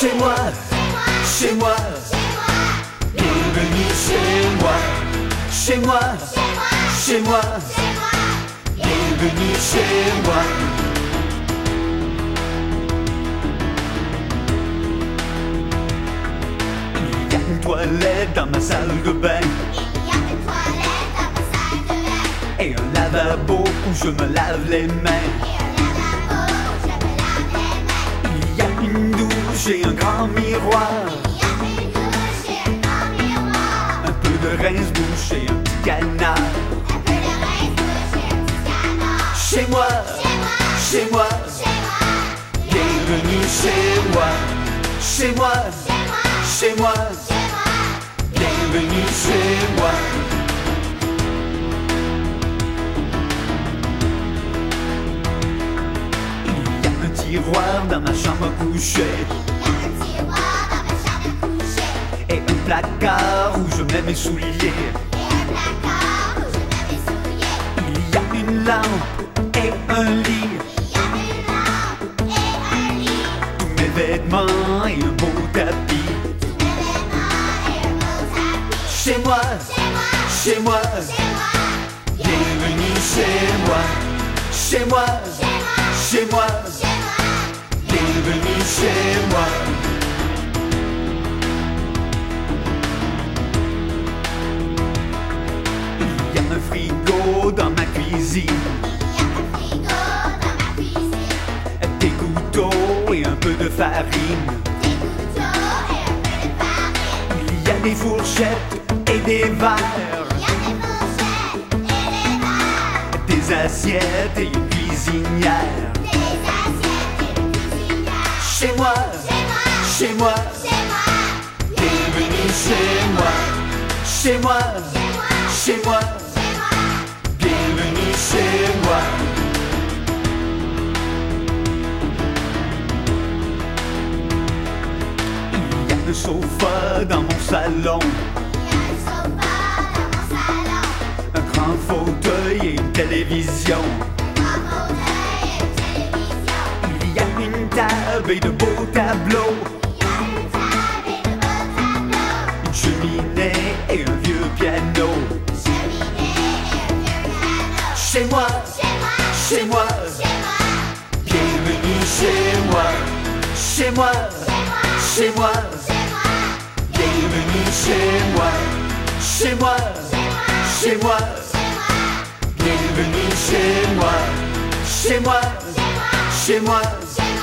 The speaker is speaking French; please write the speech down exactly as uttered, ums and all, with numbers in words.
Chez moi, chez moi, bienvenue chez moi. Chez moi, chez moi, bienvenue chez moi. Il y a une toilette dans ma salle de bain. Il y a une toilette dans ma salle de bain. Et un lavabo où je me lave les mains. Et un lavabo où je me lave les mains. Il y a une douche et un grand miroir. Il y a une douche et un grand miroir. Un peu de rince-bouche et un petit canard. Un peu de rince-bouche et un petit canard. Chez moi, Chez moi, chez moi, chez moi, bienvenue chez moi. Chez moi, chez moi, chez moi, chez moi. bienvenue chez moi. Il y a un tiroir dans ma chambre à coucher. Il y a un tiroir dans ma chambre à coucher. Et un placard où je mets mes souliers. Et un placard où je mets mes souliers. Il y a une lampe et un lit. Il y a une lampe et un lit. Tous mes vêtements et un beau tapis. Tous mes vêtements et un beau tapis. Chez moi, Chez moi, chez moi, chez moi, bienvenue chez moi. Chez moi, chez moi, chez moi, bienvenue chez moi. Il y a un frigo dans ma cuisine. il y a un frigo dans ma cuisine. Des couteaux et un peu de farine. Des couteaux et un peu de farine. Il y a des fourchettes et des verres. Il y a des fourchettes et des verres. Des assiettes et une cuisinière. Des assiettes et une cuisinière. Chez moi, Chez moi, chez moi, chez moi, bienvenue chez moi. Chez moi, chez moi, chez moi, bienvenue chez moi. Il y a un sofa dans mon salon. il y a un sofa dans mon salon. Un grand fauteuil et une télévision. Un grand fauteuil et une télévision. Il y a une table et de beaux tableaux. Il y a une table et de beaux tableaux. Une cheminée et un vieux piano. Une cheminée et un vieux piano. Chez moi, Chez moi, chez moi, chez moi, bienvenue chez moi. Chez moi, chez moi, chez moi, bienvenue chez moi. Chez moi, chez moi, bienvenue chez moi. Chez moi, chez moi, chez moi,